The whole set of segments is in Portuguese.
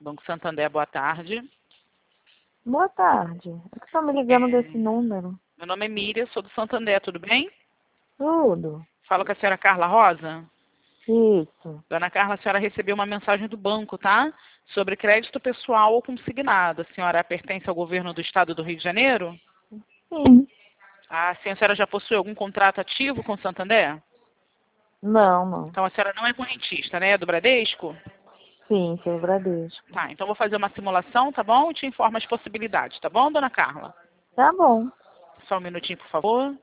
Banco Santander, boa tarde. Boa tarde. É que estão me ligando desse número? Meu nome é Miriam, sou do Santander, tudo bem? Tudo. Falo com a senhora Carla Rosa. Isso. Dona Carla, a senhora recebeu uma mensagem do banco, tá? Sobre crédito pessoal ou consignado. A senhora pertence ao governo do estado do Rio de Janeiro? Sim. Ah, sim, a senhora já possui algum contrato ativo com o Santander? Não, não. Então a senhora não é correntista, né? É do Bradesco? Sim, seu Bradesco. Tá, então vou fazer uma simulação, tá bom? E te informo as possibilidades, tá bom, dona Carla? Tá bom. Só um minutinho, por favor.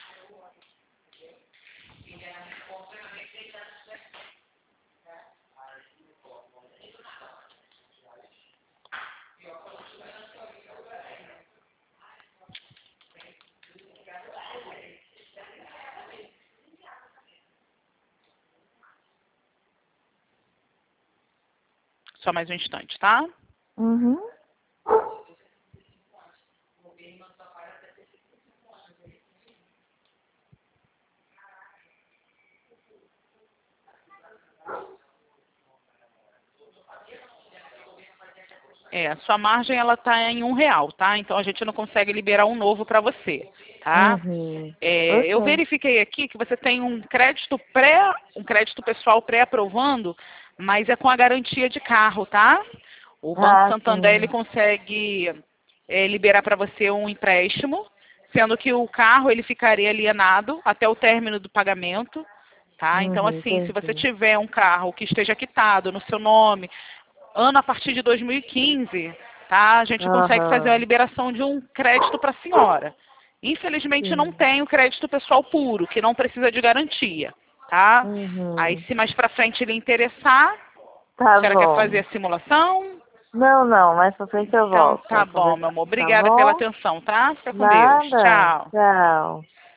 Só mais um instante, tá? Uhum. A sua margem ela tá em R$ 1, tá? Então a gente não consegue liberar um novo para você, tá? Uhum. Eu Ok. verifiquei aqui que você tem um crédito pessoal pré-aprovando, mas é com a garantia de carro, tá? O Banco Ah, Santander ele sim. consegue liberar para você um empréstimo, sendo que o carro ele ficaria alienado até o término do pagamento, tá? Então Uhum, assim, se você entendi. tiver um carro que esteja quitado no seu nome, ano a partir de 2015, tá? A gente consegue fazer a Aham. liberação de um crédito para a senhora. Infelizmente não Sim. tem o crédito pessoal puro, que não precisa de garantia, tá? Aí Uhum. se mais para frente lhe interessar, a Tá senhora quer fazer bom. a simulação? Não, não. Mais pra frente eu Então volto tá pra bom, meu conversar. amor. Tá Obrigada pela bom? atenção, tá? Fica com Deus. Nada. Tchau. Tchau.